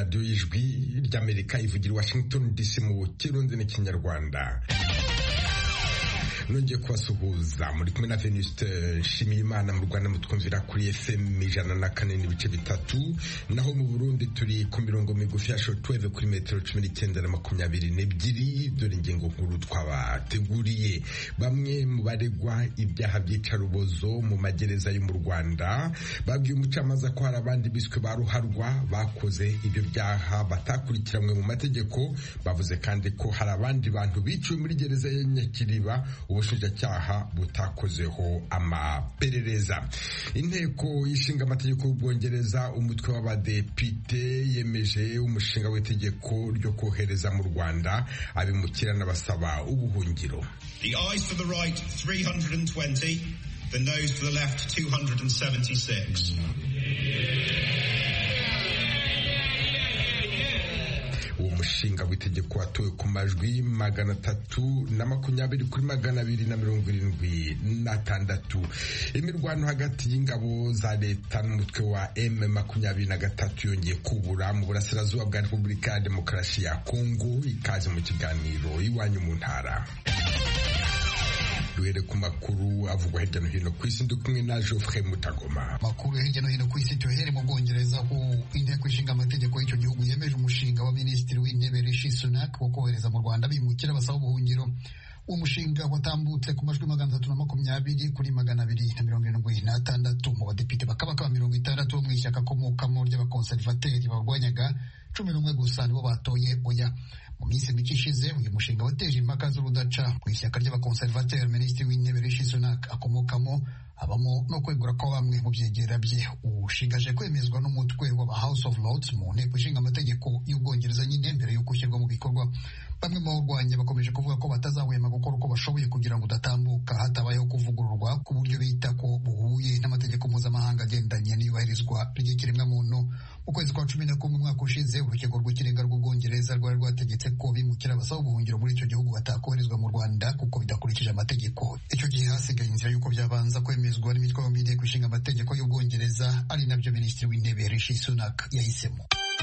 radiyo y'ijwi ry'Amerika ivugira i Washington DC mu Kirundi n'Ikinyarwanda. Nongeye kubasuhuza muri kumwe na Venuste Nshimiyimana mu Rwanda mutwumvira kuri FM 104.3 naho mu Burundi turi ku mirongo migufi ya shortwave kuri metero 19 na 22. Dore ingingo nkuru twabateguriye. Bamwe mu baregwa ibyaha by'icarubozo mu magereza yo mu Rwanda babwiye umucamanza ko hari abandi biswe baruharwa bakoze ibyo byaha batakurikiranwe mu mategeko. Bavuze kandi ko hari abandi bantu biciwe muri gereza ya Nyakiriba ubushinjacyaha butakozeho amaperereza. Inteko y'ishinga amategeko y'Ubwongereza umutwe w'abadepite yemeje umushinga w'itegeko ryo kohereza mu Rwanda abimukira n'abasaba ubuhungiro. The ayes to the right 320, the noes to the left 276. Uwo mushinga w'itegeko watowe ku majwi 320 kuri 276. Imirwano hagati y'ingabo za leta n'umutwe wa M23 yongeye kubura mu burasirazuba bwa Repubulika ya Demokarasi ya Kongo. Ikaze mu kiganiro iwanyu mu ntara. Duhere ku makuru avugwa hirya no hino ku isi kumwe na Geoffrey Mutagoma. Makuru hirya no hino ku isi tuhere mu Bwongereza aho inteko ishinga amategeko y'icyo gihugu yemeje umushinga wa Minisitiri w'Intebe Rishi Sunak wo kohereza mu Rwanda bimukira basaba ubuhungiro. Uwo mushinga watambutse ku majwi 320 kuri 276. Mu badepite bakaba 60 bo mu ishyaka komokamo ry'abakonservateri barwanyaga 11 gusa nibo batoye oya. Mu minsi mike ishize uyu mushinga wateje impaka z'urudaca mu ishyaka ry'abakonservateri. Minisitiri w'Intebe Rishi Sunak akomokamo habamo no kwegura ko bamwe mu byegera bye ushigaje kwemezwa n'umutwe w'aba House of Lords mu nteko ishinga amategeko y'Ubwongereza nyine mbere yo gushyirwa mu bikorwa. Bamwe mu barwanya bakomeje kuvuga ko batazahwema gukora uko bashoboye kugira ngo udatambuka hatabayeho kuvugururwa ku buryo bita ko buhuye n'amategeko mpuzamahanga agendanye n'iyubahirizwa ry'ikiremwamuntu. Mu kwezi kwa 11 umwaka ushize urukiko rw'ikirenga rw'Ubwongereza rwari rwategetse ko bimukira basaba ubuhungiro muri icyo gihugu batakoherezwa mu Rwanda kuko bidakurikije amategeko. Icyo gihe hasigaye inzira y'uko byabanza kwemezwa n'imitwe y'inteko ishinga amategeko y'Ubwongereza, ari nabyo Minisitiri w'Intebe Rishi Sunak yahisemo.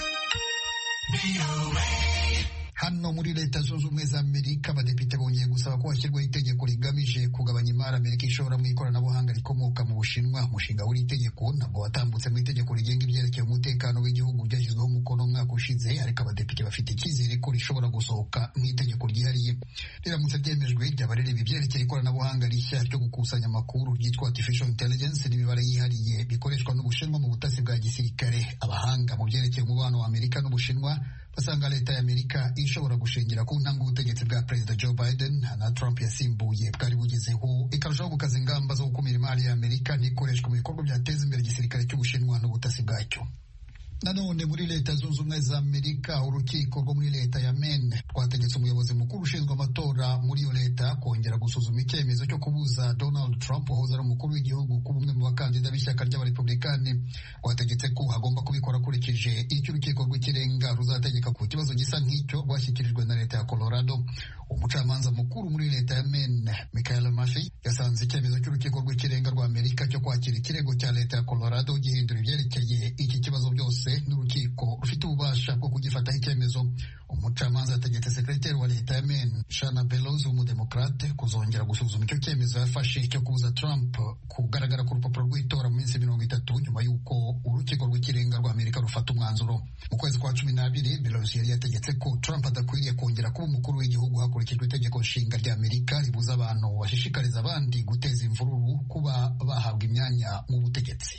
Hano muri Leta Zunze Ubumwe za Amerika abadepite bongeye gusaba ko hashyirwaho itegeko rigamije kugabanya imari Amerika ishora mu ikoranabuhanga rikomoka mu Bushinwa. Umushinga w'iri tegeko ntabwo watambutse mu itegeko rigenga ibyerekeye umutekano w'igihugu byashyizweho umukono umwaka ushize, ariko abadepite bafite icyizere ko rishobora gusohoka nk'itegeko ryihariye. Riramutse ryemejwe ryaba rireba ibyerekeye ikoranabuhanga rishya ryo gukusanya amakuru ryitwa Artificial Intelligence n'imibare yihariye bikoreshwa n'Ubushinwa mu butasi bwa gisirikare. Abahanga mu byerekeye umubano wa Amerika n'Ubushinwa basanga leta ya Amerika ishobora gushingira ku ntambwe ubutegetsi bwa Perezida Joe Biden na Trump yasimbuye bwari bugezeho, ikarushaho gukaza ingamba zo gukumira imari ya Amerika n'ikoreshwa mu bikorwa byateza imbere igisirikare cy'Ubushinwa n'ubutasi bwacyo. Nanone muri Leta Zunze Ubumwe za Amerika urukiko rwo muri leta ya Maine rwategetse umuyobozi mukuru ushinzwe amatora muri iyo leta kongera gusuzuma icyemezo cyo kubuza Donald Trump wahoze ari umukuru w'igihugu kuba umwe mu bakandida b'ishyaka ry'abarepublikani. Rwategetse ko hagomba kubikora akurikije icyo urukiko rw'ikirenga ruzategeka ku kibazo gisa nk'icyo rwashyikirijwe na leta ya Colorado. Umucamanza mukuru muri leta ya Maine Michael Murphy yasanze icyemezo cy'urukiko rw'ikirenga rwa Amerika cyo kwakira ikirego cya leta ya Colorado gihindura ibyerekeye iki kibazo byose n'urukiko rufite ububasha bwo kugifataho icyemezo. Umucamanza yategetse sekreteri wa leta ya Maine Shanna Bellows w'umudemokrate kuzongera gusuzuma icyo cyemezo yafashe cyo kubuza Trump kugaragara ku rupapuro rw'itora mu minsi 30 nyuma y'uko urukiko rw'ikirenga rwa Amerika rufata umwanzuro. Mu kwezi kwa 12 Bellows yari yategetse ko Trump adakwiriye kongera kuba umukuru w'igihugu hakurikijwe itegeko nshinga rya Amerika ribuza abantu bashishikariza abandi guteza imvururu kuba bahabwa imyanya mu butegetsi.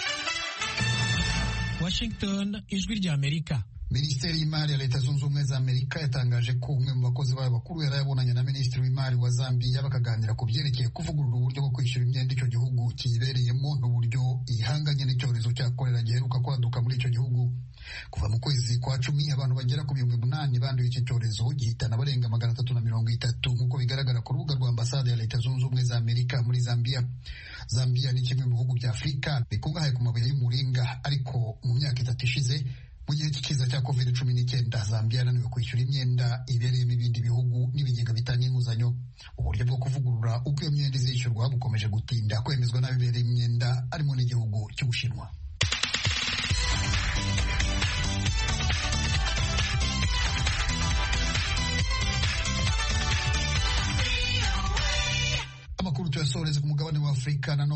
Washington, ijwi rya Amerika. Minisiteri y'Imari ya Leta Zunze Ubumwe za Amerika yatangaje ko umwe mu bakozi bayo bakuru yarayabonanye na Minisitiri w'Imari wa Zambia bakaganira ku byerekeye kuvugurura uburyo bwo kwishyura imyenda icyo gihugu kibereyemo n'uburyo ihanganye n'icyorezo cya kolera giheruka kwaduka muri icyo gihugu. Kuva mu kwezi kwa 10 abantu bagera ku 8,000 banduye iki cyorezo gihitana barenga 330 nk'uko bigaragara ku rubuga rwa ambasade ya Leta Zunze Ubumwe za Amerika muri Zambia. Zambia ni kimwe mu bihugu bya Afurika bikungahaye ku mabuye y'umuringa, ariko mu myaka 3 ishize mu gihe cy'ikiza cya COVID-19 Zambia yananiwe kwishyura imyenda ibereyemo ibindi bihugu n'ibigega bitanga inguzanyo. Uburyo bwo kuvugurura uko iyo myenda izishyurwa bukomeje gutinda kwemezwa n'abibereye imyenda harimo n'igihugu cy'Ubushinwa.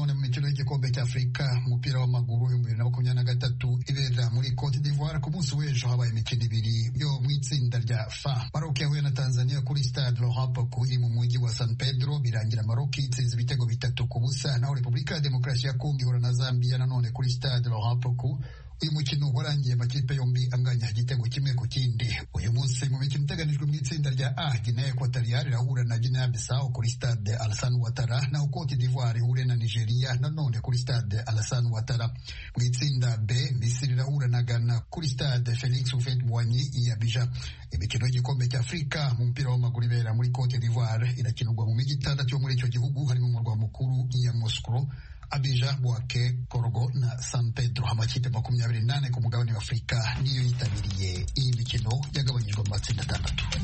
nanone mu mikino y'igikombe cy'Afrika umupira w'amaguru 2023 ibera muri Cote d'Ivoire. Ku munsi w'ejo habaye imikino ibiri yo mu itsinda rya F. Maroc yahuye na Tanzania kuri Stade Laurent iri mu mujyi wa San Pedro, birangira Maroc itsinze ibitego 3-0. Naho Repubulika ya Demokarasi ya Kongo ihura na Zambia nanone kuri Stade Laurent. Uyu mukino warangiye amakipe yombi anganya igitego kimwe ku kindi. Uyu munsi mu mikino iteganijwe mu itsinda rya A, Guinea Equatoriale irahura na Guinea Bissau kuri Stade Alassane Ouattara, naho Cote d'Ivoire ihure na Nigeria nanone kuri Stade Alassane Ouattara. Mu itsinda B, Misiri irahura na Ghana kuri Stade Félix Houphouët-Boigny i Abidjan. Imikino y'igikombe cy'Afrika mu mupira w'amaguru ibera muri Cote d'Ivoire irakinirwa mu mijyi itandatu yo muri icyo gihugu, harimo umurwa mukuru Yamoussoukro, Abidjan, Bouaké, Korogo na San Pedro. Amakipe 28 ku mugabane wa Afurika niyo yitabiriye iyi mikino yagabanyijwe mu matsinda 6.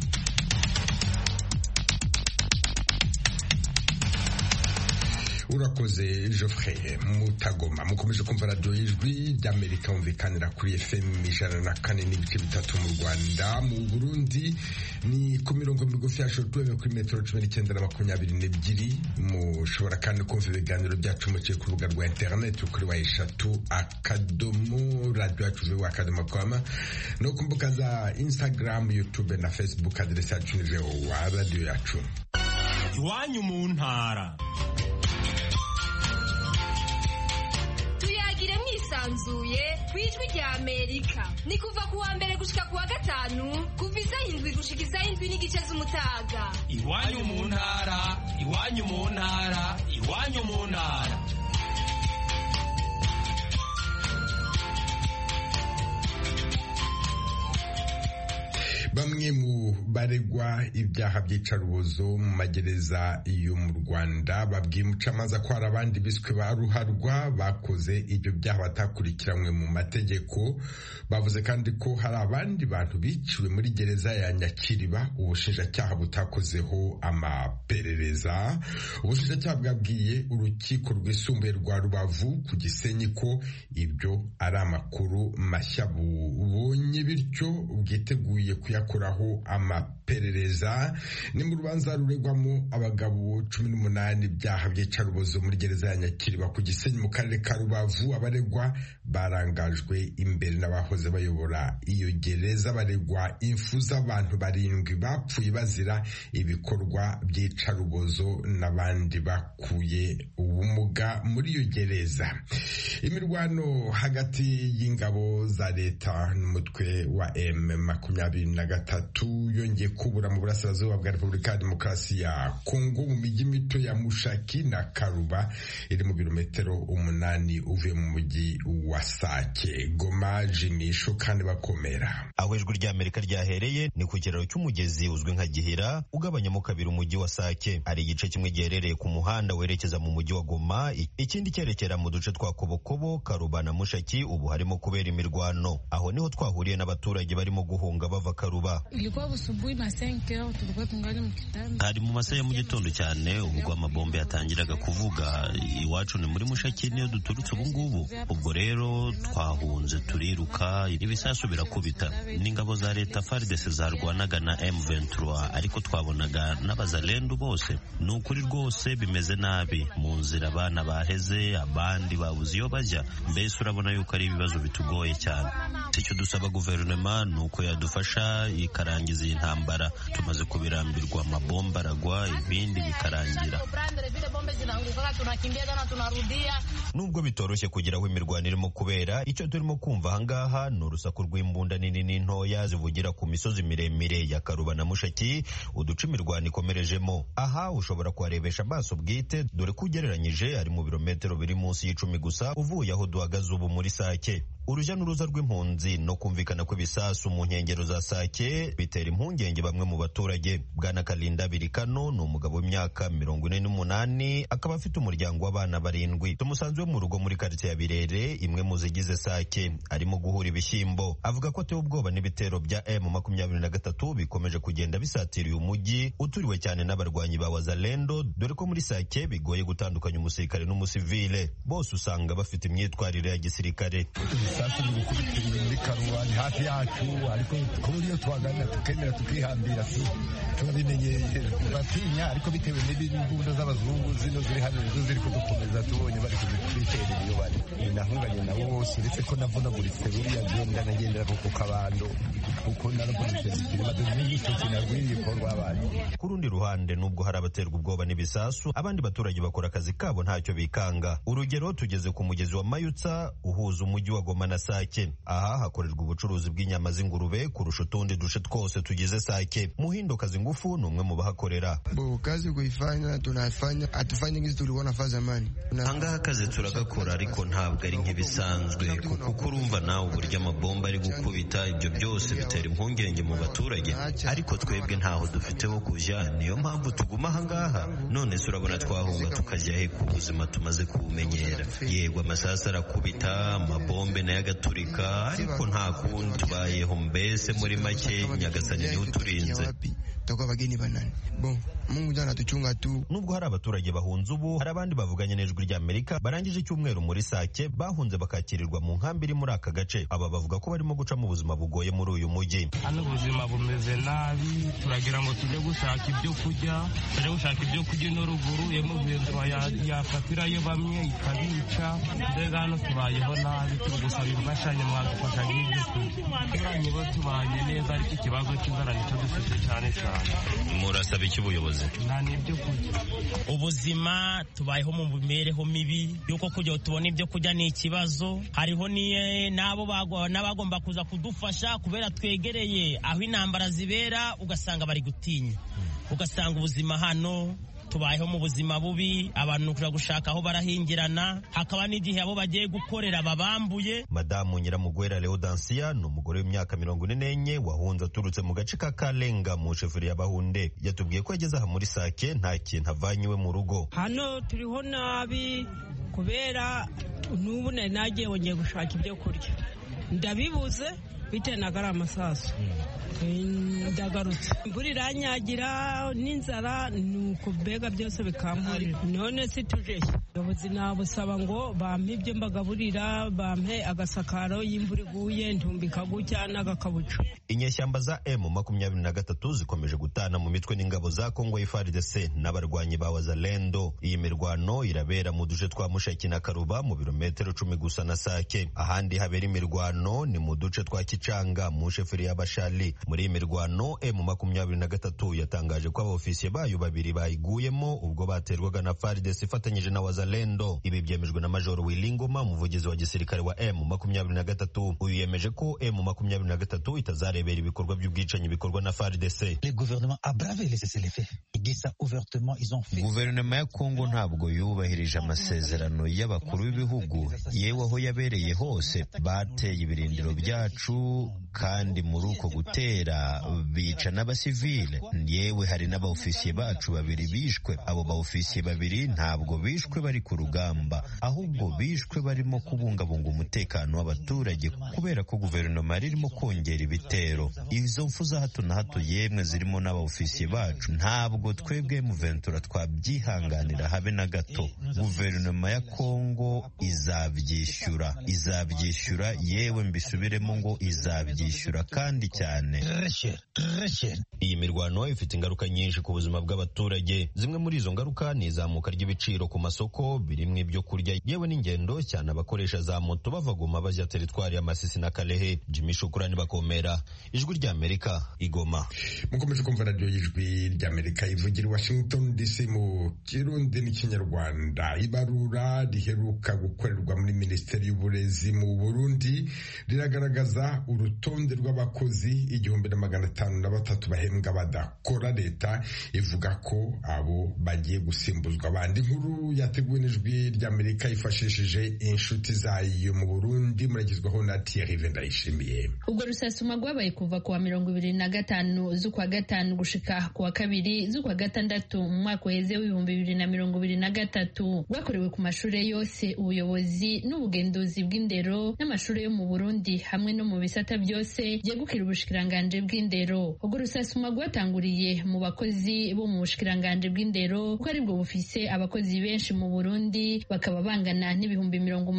Urakoze Geoffrey Mutagoma. Mukomeje kumva radio y'Ijwi ry'Amerika umvikanira kuri FM 104.3 mu Rwanda. Mu Burundi ni ku mirongo migufi ya shortwave kuri metero 1922. Mushobora kandi kumva ibiganiro byacu muciye ku rubuga rwa internet kuri wa3.radio.com no ku mbuga za Instagram, YouTube na Facebook. Adresse yacu ni radio yacu. Iwanyu mu ntara. Sanzuye kwijwi rya Amerika ni kuva ku wa mbere gushika ku wa gatanu kuva isaha 7 gushika isaha 7 n'igice z'umutaga. Iwanyu mu ntara, iwanyu mu ntara, iwanyu mu ntara. Bamwe mu baregwa ibyaha by'icarubozo mu magereza yo mu Rwanda babwiye umucamanza ko hari abandi biswe ba ruharwa bakoze ibyo byaha batakurikiranywe mu mategeko. Bavuze kandi ko hari abandi bantu biciwe muri gereza ya Nyakiriba ubushinjacyaha butakozeho amaperereza. Ubushinjacyaha bwabwiye urukiko rwisumbuye rwa Rubavu ku Gisenyi ko ibyo ari amakuru mashya bubonye, bityo bwiteguye kuyakoraho amaperereza. Ni mu rubanza ruregwamo abagabo 18 ibyaha by'icarubozo muri gereza ya Nyakiriba ku Gisenyi mu karere ka Rubavu. Abaregwa barangajwe imbere n'abahoze bayobora iyo gereza. Baregwa impfu z'abantu 7 bapfuye bazira ibikorwa by'icarubozo n'abandi bakuye ubumuga muri iyo gereza. Imirwano hagati y'ingabo za leta n'umutwe wa M23 yongeye kubura mu burasirazuba bwa Repubulika ya Demokarasi ya Kongo mu mijyi mito ya Mushaki na Karuba iri mu birometero 8 uvuye mu mujyi wa Sake. Goma, Jimisho kandi bakomera. Aho ijwi ry'Amerika ryahereye ni ku kiraro cy'umugezi uzwi nka Gihira ugabanyamo kabiri umujyi wa Sake. Ari igice kimwe giherereye ku muhanda werekeza mu mujyi wa Goma, ikindi cyerekera mu duce twa Kobokobo, Karuba na Mushaki. Ubu harimo kubera imirwano. Aho niho twahuriye n'abaturage barimo guhunga bava Karuba. Hari mu masaha ya mu gitondo cyane ubwo amabombe yatangiraga kuvuga. Iwacu ni muri Mushaki niyo duturutse ubu ngubu. Ubwo rero twahunze turiruka, ibisasu birakubita. N'ingabo za leta FARDC zarwanaga na M23, ariko twabonaga n'abazalendo bose. Ni ukuri rwose bimeze nabi mu nzira, abana baheze, abandi babuze iyo bajya. Mbese urabona yuko ari ibibazo bitugoye cyane. Icyo dusaba guverinoma ni uko yadufasha ikarangiza iyi ntambara. Tumaze kubirambirwa, amabomba aragwa, ibindi bikarangira. Nubwo bitoroshye kugira aho imirwano irimo kubera, icyo turimo kumva ahangaha ni urusaku rw'imbunda nini n'intoya zivugira ku misozi miremire ya Karuba na Mushaki, uduce imirwano ikomerejemo. Aha ushobora kuharebesha amaso bwite, dore ko ugereranyije ari mu birometero biri munsi y'10 gusa uvuye aho duhagaze ubu muri Sake. Urujya n'uruza rw'impunzi no kumvikana kw'ibisasu mu nkengero za Sake bitera impungenge bamwe mu baturage. Bwana Kalinda Birikano ni umugabo w'imyaka 48, akaba afite umuryango w'abana 7. Tumusanzwe mu rugo muri quartier ya Birere, imwe mu zigize Sake, arimo guhura ibishyimbo. Avuga ko atewe ubwoba n'ibitero bya M23 bikomeje kugenda bisatira uyu mujyi uturiwe cyane n'abarwanyi ba Wazalendo, dore ko muri Sake bigoye gutandukanya umusirikare n'umusivile. Bose usanga bafite imyitwarire ya gisirikare. ibisasu biri gukubitira muri Karuba ni hafi yacu ariko ku buryo twaganira tukemera tukihambira turabimenyeye batinya ariko bitewe n'imbunda z'abazungu zino ziri hano nizo ziri kudukomeza tubonye bari kuzitwiterera iyo bari nahunganye nabo bose uretse ko navunaguritse buriya nagendera ku kabando kuko naravunitse zikiri n'igitoki nagwiriye ko rwabaye. Ku rundi ruhande nubwo hari abaterwa ubwoba n'ibisasu abandi baturage bakora akazi kabo ntacyo bikanga. Urugero tugeze ku mugezi wa Mayutsa uhuza umujyi wa Goma na Sake. Aha hakorerwa ubucuruzi bw'inyama z'ingurube kurusha utundi duce twose tugize Sake. Muhindo Kazingufu ni umwe mu bahakorera. Kazi kuifanya tunafanya atufanye ngizi tulikuwa nafanya zamani. Ahangaha akazi turagakora ariko ntabwo ari nk'ibisanzwe kuko urumva nawe uburyo amabomba ari gukubita ibyo byose bitera impungenge mu baturage ariko twebwe ntaho dufite ho kujya niyo mpamvu tuguma ahangaha. None turabona twahunga tukajya he ku buzima tumaze kubumenyera. Yego amasasu arakubita amabombe nayo agaturika ariko nta kundi tubayeho mbese muri make Nyagasani niwe uturinze. Mungu jana tuchunga tu. Nubwo hari abaturage bahunze ubu hari abandi bavuganye n'Ijwi ry'Amerika barangije icyumweru muri Sake bahunze bakakirirwa mu nkambi iri muri aka gace. Aba bavuga ko barimo guca mu buzima bugoye muri uyu mujyi. Hano ubuzima bumeze nabi turagira ngo tujye gushaka ibyo kurya no ruguru y'umuvundo yafatirayo bamwe ikabica mbega hano tubayeho nabi turi gusaba imfashanyo mwadufasha n'ibyo kurya bo tubaye neza ariko ikibazo cy'inzara nicyo dufite cyane. Murasaba iki ubuyobozi? Nta n'ibyo kurya. Ubuzima tubayeho mu mibereho mibi yuko kugira tubone ibyo kurya ni ikibazo. Hariho n'abagomba kuza kudufasha kubera twegereye aho intambara zibera ugasanga bari gutinya ugasanga ubuzima hano tubayeho mu buzima bubi abantu kujya gushaka aho barahingirana hakaba n'igihe abo bagiye gukorera babambuye. Madamu Nyiramugwera Leodansia ni umugore w'imyaka 44 wahunze aturutse mu gace ka Kalenga mu sheferi ya Bahunde. Yatubwiye ko yageze aha muri Sake nta kintu avanyiwe mu rugo. Hano turiho nabi kubera n'ubu nagiye wongeye gushaka ibyo kurya ndabibuze bitewe na gari amasasu ndagarutse imvura iranyagira n'inzara nuko mbega byose bikamburira none si tuje ubuyobozi nabusaba ngo bampe ibyo mbagaburira bampe agasakaro y'imvura iguye ntumbika gutya n'agakabucu. Inyeshyamba za M23 zikomeje gutana mu mitwe n'ingabo za Kongo FARDC n'abarwanyi ba Wazalendo. Iyi mirwano irabera mu duce twa Mushaki na Karuba mu birometero 10 gusa na Sake. Ahandi habera imirwano ni mu duce twa Kicanga mu sheferi ya Bashali. Muri imirwano M23 yatangaje ko abofisiye bayo babiri bayiguyemo ubwo baterwaga na FARDC ifatanyije na Wazalendo. Ibi byemejwe na Major Wilingoma umuvugizi wa gisirikare wa M23. Uyu yemeje ko M23 itazarebera ibikorwa by'ubwicanyi bikorwa na FARDC. Guverinoma ya Kongo ntabwo yubahirije amasezerano y'abakuru b'ibihugu yewe aho yabereye hose bateye ibirindiro byacu kandi muri uko gutera bica n'abasivile yewe hari n'abaofisiye bacu babiri bishwe. Abo baofisiye babiri ntabwo bishwe bari ku rugamba ahubwo bishwe barimo kubungabunga umutekano w'abaturage kubera ko guverinoma irimo kongera ibitero. Izo mfu za hato na hato yemwe zirimo n'abaofisiye bacu ntabwo twebwe M23 twabyihanganira habe na gato. Guverinoma ya Kongo izabyishyura yewe mbisubiremo ngo izabyishyura kandi cyane. Iyi mirwano ifite ingaruka nyinshi ku buzima bw'abaturage. Zimwe muri izo ngaruka ni izamuka ry'ibiciro ku masoko birimo ibyo kurya yewe n'ingendo cyane abakoresha za moto bava Goma bajya teritwari ya Masisi na Kalehe. Jimmy Shukurani Bakomera, Ijwi ry'Amerika, Igoma. Mukomeje kumva radio y'Ijwi ry'Amerika ivugira Washington DC mu Kirundi n'Ikinyarwanda. Ibarura riheruka gukorerwa muri Minisiteri y'Uburezi mu Burundi riragaragaza urutonde rw'abakozi 1503 bahembwa badakora. Leta ivuga ko abo bagiye gusimbuzwa abandi. Inkuru yateguwe n'Ijwi ry'Amerika ifashishije inshuti zayo mu Burundi muragizwaho na Thierry Vendayishimiye. Ubwo rusasuma rwabaye kuva kuwa 25 z'ukwa gatanu gushika kuwa 2 z'ukwa gatandatu mu mwaka weze w'2023 rwakorewe ku mashuri yose ubuyobozi n'ubugenduzi bw'indero n'amashuri yo mu Burundi hamwe no mu bisata byose ryose ryegukira ubushikiranganje bw'indero. Ubwo rusasuma rwatanguriye mu bakozi bo mu bushikiranganje bw'indero kuko aribwo bufise abakozi benshi mu Burundi, bakaba bangana n'ibihumbi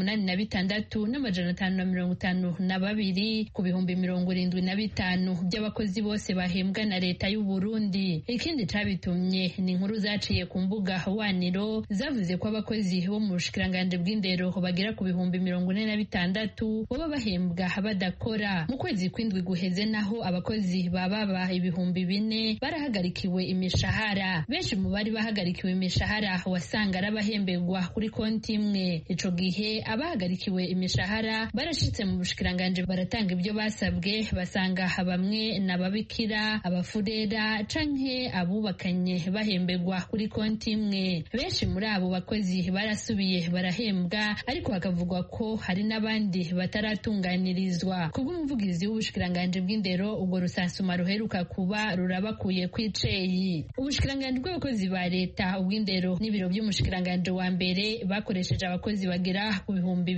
86,552 ku bihumbi 75 by'abakozi bose bahembwa na leta y'u Burundi. Ikindi cabitumye ni inkuru zaciye ku mbuga hwaniro zavuze ko abakozi bo mu bushikiranganje bw'indero bagera ku bihumbi 46 baba bahembwa badakora. Mu kwezi kw'indwi guheze naho abakozi baba ibihumbi 4 barahagarikiwe imishahara. Benshi mu bari bahagarikiwe imishahara wasanga arabahemberwa kuri konti imwe. Ico gihe abahagarikiwe imishahara barashitse mu bushikiranganje baratanga ibyo basabwe, basanga bamwe n'ababikira, abafurera canke abubakanye bahemberwa kuri konti imwe. Benshi muri abo bakozi barasubiye barahembwa, ariko hakavugwa ko hari n'abandi bataratunganirizwa. Kubw'umuvugizi w'ubushikiranganje bw'indero, ubwo rusansuma ruheruka kuba rurabakuye kw'iceyi. Ubushikiranganje bw'abakozi ba leta, ubw'indero n'ibiro by'umushikiranganje wa mbere bakoresheje abakozi bagera ku bihumbi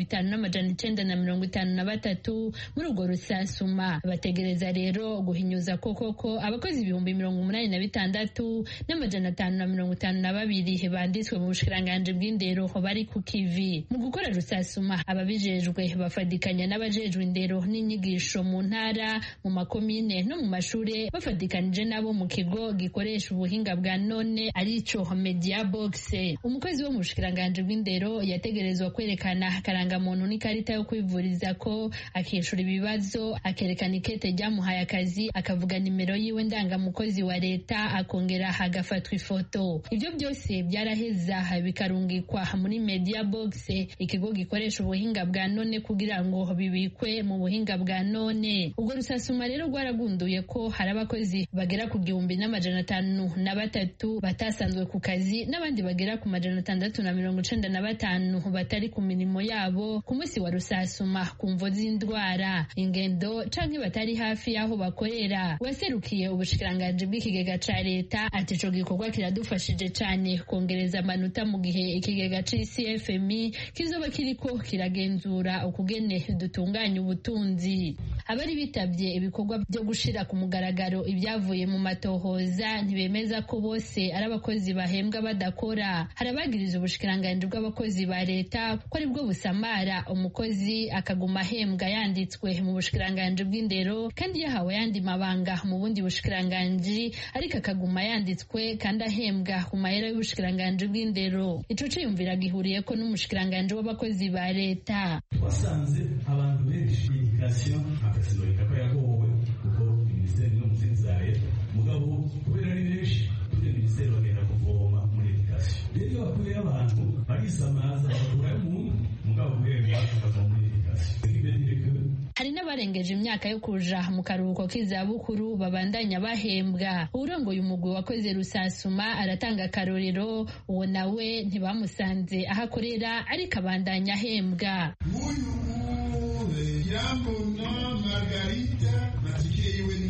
5,953 muri ubwo rusansuma. Bategereza rero guhinyuza koko abakozi ibihumbi 86,552 banditswe mu bushikiranganje bw'indero bari ku kivi. Mu gukora rusasuma, ababijejwe bafadikanya n'abajejwe indero n'inyigisho mu ntara, mu makomine no mu mashure, bafadikanije nabo mu kigo gikoresha ubuhinga bwa none arico Media Box. Umukozi wo mu bushikiranganje bw'indero yategerezwa kwerekana karangamuntu n'ikarita yo kwivuriza ko, akishura ibibazo, akerekana ikete ryamuhaye akazi, akavuga nimero yiwe ndangamukozi wa leta, akongera hagafatwa ifoto. Ibyo byose byaraheza bikarungikwa muri Media Box, ikigo gikoresha ubuhinga bwa none kugira ngo bibikwe mu buhinga bwa none. Ubwo rusasuma rero rwaragunduye ko hari abakozi bagera ku 1,503 batasanzwe ku kazi, n'abandi bagera ku 695 batari ku mirimo yabo ku munsi wa rusasuma ku mvo z'indwara, ingendo canke batari hafi y'aho bakorera. Waserukiye ubushikiranganje bw'ikigega ca leta ati ico gikorwa kiradufashije cane kongereza amanota mu gihe ikigega c'CFMI kizoba kiriko kiragenzura ukugene dutunganya ubutunzi. Abari bitavye ibikorwa byo gushira ku mugaragaro ibyavuye mu matohoza ntibemeza ko bose ari abakozi bahembwa badakora. Harabagiriza ubushikiranganje bw'abakozi ba leta ko ari bwo busamara umukozi akaguma ahembwa yanditswe mu bushikiranganje bw'indero kandi yahawe yandi mabanga mu bundi bushikiranganje, ariko akaguma yanditswe kandi ahembwa ku mahera y'ubushikiranganje bw'indero. Ico ciyumvira gihuriye ko n'umushikiranganje w'abakozi ba leta. Wasanze abantu benshi imigrasiyo akasinurika ko yagowe kuko minisiteri no muzinzaye mugabo kubera ari benshi kuri minisiteri bagenda kuvoma muri imigrasiyo. Rero bakuye abantu barisamaza bakurayo umuntu mugabo guhemba bakava muri imigrasiyo. Hari n'abarengeje imyaka yo kuja mu karuhuko k'izabukuru babandanya bahembwa. Urongoye umugwi wakoze rusasuma aratanga akarorero, uwo nawe ntibamusanze aho akorera ariko abandanya ahembwa. Yambona Margarita matikire yiwe ni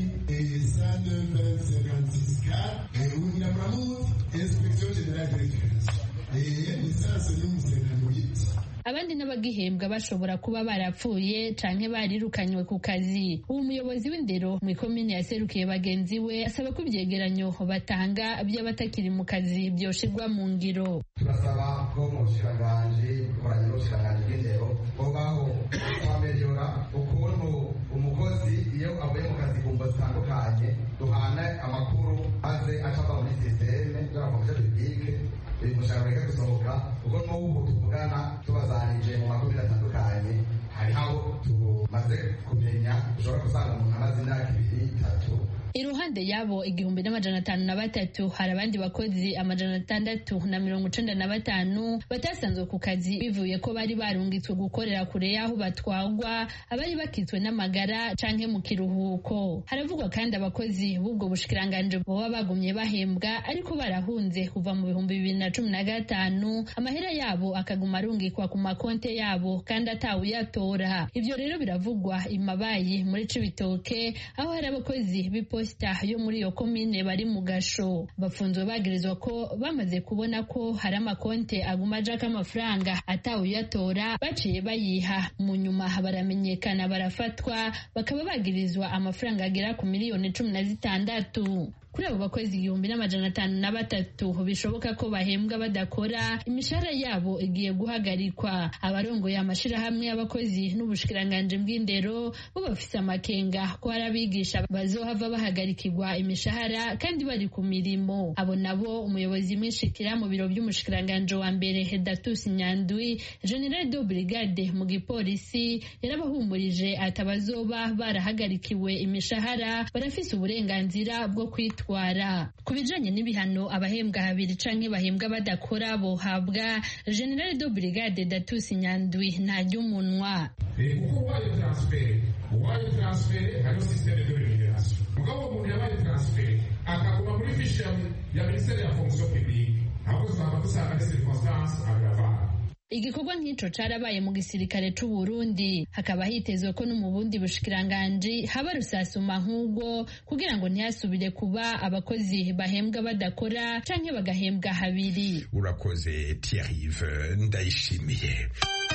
109,56 unyina Mahmoud, Inspecteur General de l'Éducation. Lisansi n'umusenano yitwa. Abandi n'abagihembwa bashobora kuba barapfuye canke barirukanywe ku kazi. Uwo muyobozi w'indero mu ikomine yaserukiye bagenzi we asaba ko ibyegeranyo batanga by'abatakiri mu kazi byoshirwa mu ngiro. Turasaba ko mu bushikiranganje bukoranye n'ubushikiranganje bw'indero bubaho kwameliora ukuntu umukozi iyo avuye mu kazi ku mvo zitandukanye duhana amakuru maze acava muri sisiteme y'abakozi bibike umushahara ureke gusohoka kuko n'ubu tuvugana tubazanije mu makomine atandukanye hari aho tumaze kumenya ushobora gusanga umuntu amaze imyaka 2-3. Iruhande yabo 1,503 hari abandi bakozi 695 batasanzwe ku kazi bivuye ko bari barungitswe gukorera kure y'aho batwagwa, abari bakitswe n'amagara canke mu kiruhuko. Haravugwa kandi abakozi b'ubwo bushikiranganje boba bagumye bahembwa ariko barahunze kuva mu 2015, amahera yabo akaguma arungikwa ku makonte yabo kandi atawuyatora. Ivyo rero biravugwa imabayi muri Cibitoke aho hari abakozi b'iposita bahinga yo muri iyo komine bari mu gasho. Bafunzwe bagirizwa ko bamaze kubona ko hari amakonte aguma ajako amafaranga atawuyatora baciye bayiha, mu nyuma baramenyekana barafatwa, bakaba bagirizwa amafaranga agera ku miliyoni 16. Kuri abo bakozi 1,503 bishoboka ko bahembwa badakora, imishahara yabo igiye guhagarikwa. Abarongoye amashirahamwe y'abakozi n'ubushikiranganje bw'indero bo bafise amakenga ko hari abigisha bazohava bahagarikirwa imishahara kandi bari ku mirimo. Abo nabo umuyobozi mwishikira mu biro by'umushikiranganje wa mbere Hedatus Nyandwi, General de Brigade mu gipolisi, yarabahumurije atabazoba barahagarikiwe imishahara barafise uburenganzira bwo kwitwa. Ku bijanye n'ibihano abahembwa habiri canke bahembwa badakora bohabwa, General de Brigade Datus Nyandwi ntajya umunwa. Kuko uwaye transfert hariho systeme de rémunération. Mugabo umuntu yabaye transfert akaguma muri fiche ya ministère ya fonction publique, ahubwo usanga dusanga des circonstances aggravantes. Igikorwa nk'ico carabaye mu gisirikare c'u Burundi, hakaba hitezwe ko no mu bundi bushikiranganje haba rusasuma nk'ubwo kugira ngo ntihasubire kuba abakozi bahembwa badakora canke bagahembwa habiri. Urakoze Thierry Ndayishimiye.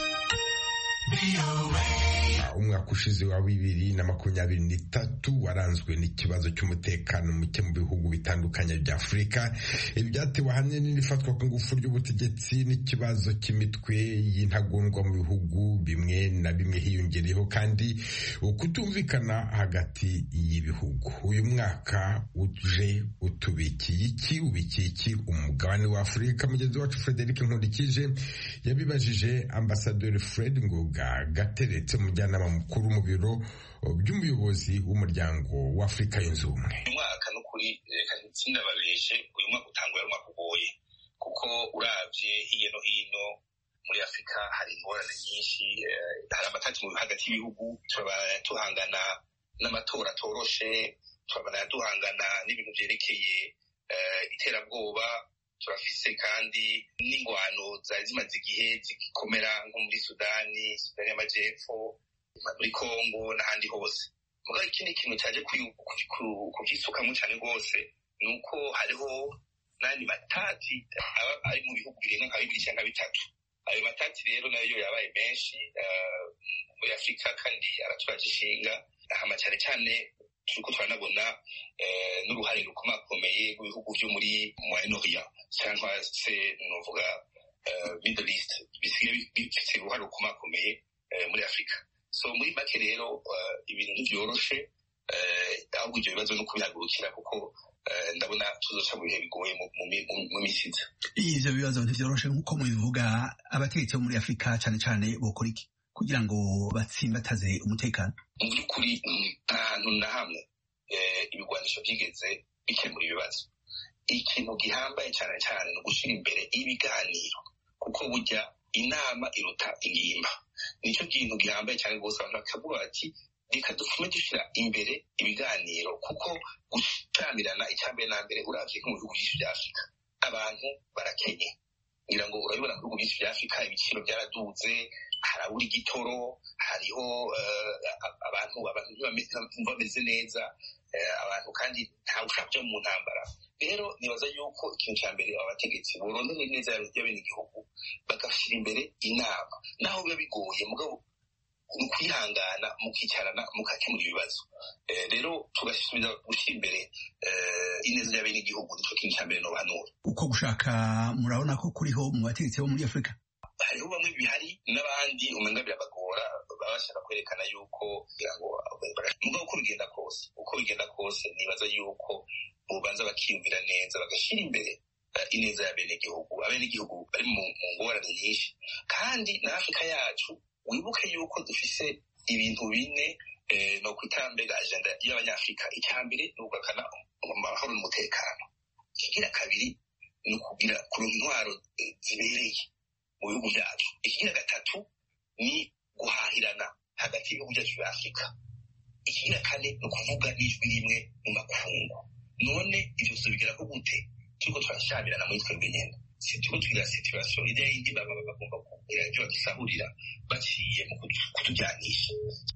Umwaka ushize wa 2023 waranzwe n'ikibazo cy'umutekano muke mu bihugu bitandukanye bya Afurika. Ibyatewe ahanini n'ifatwa ku ngufu ry'ubutegetsi n'ikibazo cy'imitwe y'intagondwa mu bihugu bimwe na bimwe hiyongereyeho kandi kutumvikana hagati y'ibihugu. Uyu mwaka uje utubikiye iki umugabane wa Afurika? Mugenzi wacu Frederic Nkundikije yabibajije Ambassadeur Fred Ngoga Gateretse, umujyanama mukuru mu biro by'umuyobozi w'umuryango wa Afurika yunze ubumwe. Uyu mwaka n'ukuri sindababeshe, uyu mwaka utanguye ari umwaka ugoye kuko uravye hirya no hino muri Afurika hari ingorane nyinshi, hari amatati mu hagati y'ibihugu, turabana tuhangana n'amatora atoroshe, turabana duhangana n'ibintu vyerekeye iterabwoba, turafise kandi n'ingwano zari zimaze igihe zikomera nko muri Sudani y'Amajepfo, muri Kongo n'ahandi hose. Mugabo ikindi kintu cyaje kuvyisukamo cyane rwose ni uko hariho n'andi matati ari mu bihugu birenga nka 2 cyangwa 3. Ayo matati rero nayo yabaye menshi muri Afurika kandi araturaje ishinga, hama cyane cyane turiko turanabona n'uruhare rukomakomeye rw'ibihugu vyo muri Moyen-Orient cyangwa se novuga Middle East bisigaye bifite uruhare rukomakomeye muri Afurika. So muri make rero ibintu ntivyoroshe, ahubwo ivyo bibazo no kubihagurukira kuko ndabona tuzoca mu bihe bigoye mu misiza. Ivyo bibazo ntivyoroshe nk'uko mubivuga, abategetsi bo muri Afurika cane cane bokora iki kugira ngo batsimbataze umutekano? Mu by'ukuri ahantu na hamwe ibigwanisho byigeze bikemura ibibazo. Ikintu gihambaye cyane cyane no gushira imbere ibiganiro, kuko burya inama iruta ingimba. Nico kintu gihambaye cyane rwose, abantu bakavuga bati reka dufume dushira imbere ibiganiro, kuko gushamirana icyambere na mbere uravye nko mu bihugu byinshi bya Afurika abantu barakenye. Ngira ngo urabibona mu bihugu byinshi bya Afurika ibiciro byaraduze, harabura igitoro, hariho abantu bameze neza, abantu kandi ntawe ushaka mu ntambara. Rero nibaza yuko ikintu cya mbere abategetsi borondera neza y'abenegihugu bagashira imbere inama, naho biba bigoye mugabo ni kwihangana mukicarana mugakemura ibibazo. Rero tugasubiza gushyira imbere ineza y'abenegihugu, nico kintu cya mbere nobanura. Uko gushaka murabona ko kuriho mu bategetsi bo muri Afurika? Hariho bamwe bihari n'abandi umenga birabagora, baba bashaka kwerekana yuko kugira ngo mugabo uko bigenda kose nibaza yuko bubanza bakiyumvira neza bagashyira imbere ineza y'abenegihugu. Abenegihugu bari mu ngorane nyinshi, kandi na Afurika yacu wibuke yuko dufise ibintu bine no kwitambega agenda y'abanyafurika. Icyambere ni ugakana amahoro n'umutekano, ikigira kabiri ni ukugira kuronka intwaro zibereye mu bihugu byacu, ikigira gatatu ni guhahirana hagati y'ibihugu byacu bya Afurika, ikigira kane ni ukuvuga n'ijwi rimwe mu makungu. None ivyo tubigeraho gute? Turiko turashamirana muri twebwe nyene, turiko tugira situation ide yindi baba bagomba kugira ivyo badusahurira baciye mu kutujyanisha.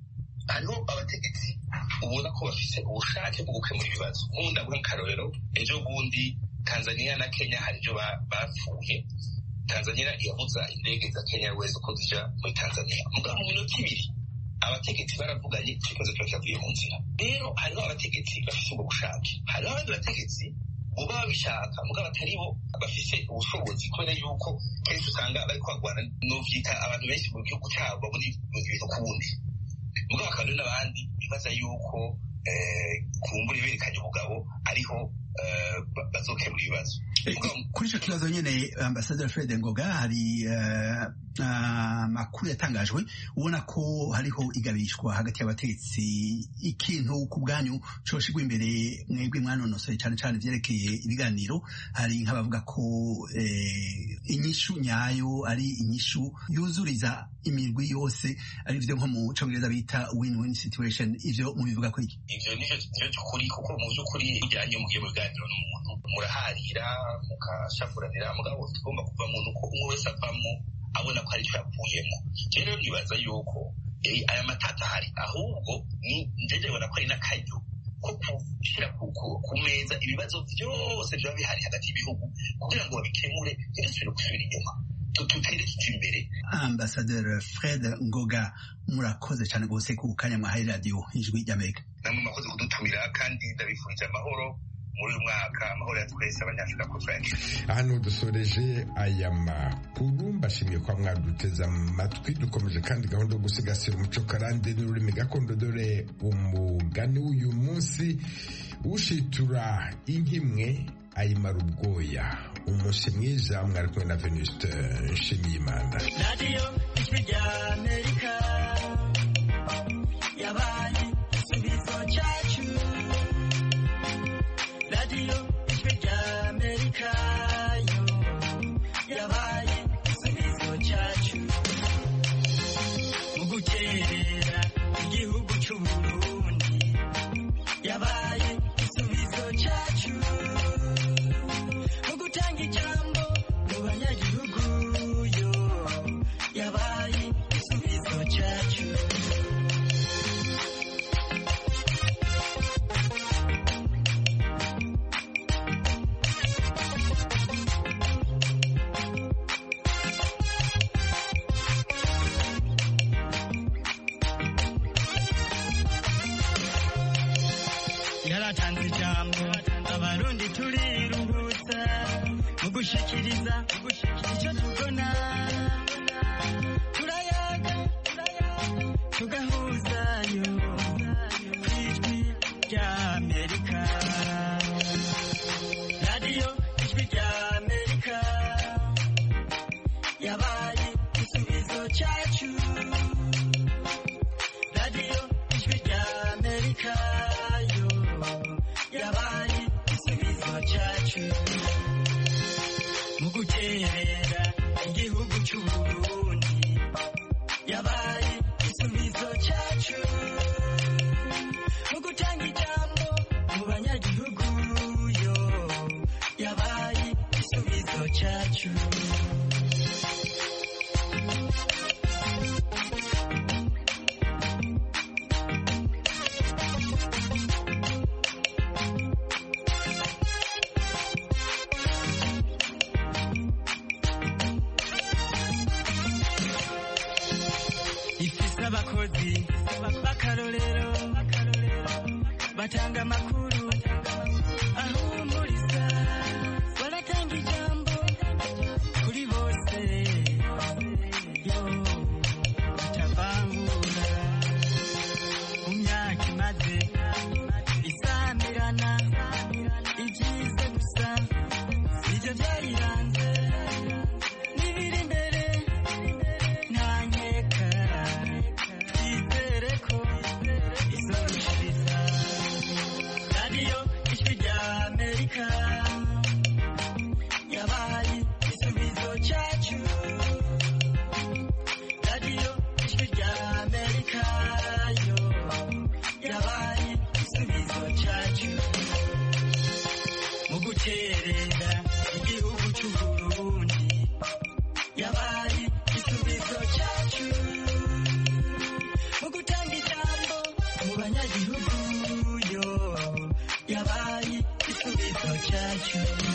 hariho abategetsi ubona ko bafise ubushake bwo gukemura ibibazo nk'ubu ndaguha akarorero ejo bundi Tanzania na Kenya hari ibyo bapfuye. Tanzania yabuza indege za Kenya Airways ko zija muri Tanzania mugabo mu minota ibiri abategetsi baravuganye ikibazo kiba cyavuye mu nzira. Rero hariho abategetsi bafise ubwo bushake, hariho abandi bategetsi bo baba bishaka mugabo atari bo bafise ubushobozi kubera yuko kenshi usanga bari kwagwana n'uvyita abantu benshi mu gihugu cyabo muri ibintu kubundi mugabo kandi n'abandi bibaza yuko kumbura berekanye ubugabo ariho bazokemura ibibazo. Kuri icyo kibazo nyine Ambassador Fred Ngoga hari amakuru yatangajwe ubona ko hariho igabishwa hagati y'abategetsi. Ikintu ku bwanyu coshigwa imbere mwebwe mwanonosoye cyane cyane vyerekeye ibiganiro, hari nk'abavuga ko inyishu nyayo ari inyishu yuzuriza imirwi yose, ari vyo nko mu Congereza bita win-win situation. Ivyo mubivuga ko iki? Ivyo nivyo cy'ukuri kuko mu by'ukuri bijyanye mu gihe mu biganiro n'umuntu muraharira mukashafuranira mugabo tugomba kuva mu nuko umwe wese avamo abona ko ari cyo yakuyemo. Rero nibaza yuko aya matata hari ahubwo ni njeje bona ko ari n'akaryo ko gushyira ku meza ibibazo byose byaba bihari hagati y'ibihugu kugira ngo babikemure ntibisubire gusubira inyuma tutere tujya imbere. Ambassador Fred Ngoga murakoze cyane rwose ku kanya mwahaye radiyo Ijwi ry'Amerika. namwe mwakoze kudutumira kandi ndabifurije amahoro muri uyu mwaka, amahoro ya twese abanyafurika ko twayagira. Hano dusoreje aya makuru, mbashimiye kwa mwaduteze amatwi. Dukomeje kandi gahunda yo gusigasira umuco karande n'ururimi gakondo, dore umugani w'uyu munsi: ushitura inkimwe ayimara ubwoya. Umunsi mwiza, mwari kumwe na Venuste Nshimiyimana. Radio Ijwi ry'Amerika yabaye igisubizo cyacu. Radio Ijwi ry'Amerika yo yabaye igisubizo cyacu mu gukerera igihugu cy'u Burundi, yabaye igisubizo cyacu mu gutanga ijambo mu banyagihugu yo yabaye igisubizo cyacu. Yaratanze ijambo abarundi turiruhutsa mu gushikiriza icyo tubona, turayaga tugahuzayo Ijwi ry'Amerika. Radio Ijwi ry'Amerika yabaye igisubizo cyacu. Radio Ijwi ry'Amerika yabaye igisubizo cyacu mu guterera igihugu cy'u Burundi, yabaye igisubizo cyacu mu gutanga ijambo mu banyagihugu yo yabaye igisubizo cyacu. Abakozi b'akarorero batanga amakuru ahumuriza, baratanga ijambo kuri bose yo batavangura. Mu myaka imaze isamirana, ibyiza gusa nibyo byayiranze, n'ibiri imbere nta nkeka izorushiriza. Radio Ijwi ry'Amerika yabaye igisubizo cyacu. Radio Ijwi ry'Amerika yo yabaye igisubizo cyacu mu guterera igihugu cy'u Burundi, yabaye igisubizo cyacu mu gutanga ijambo cyacu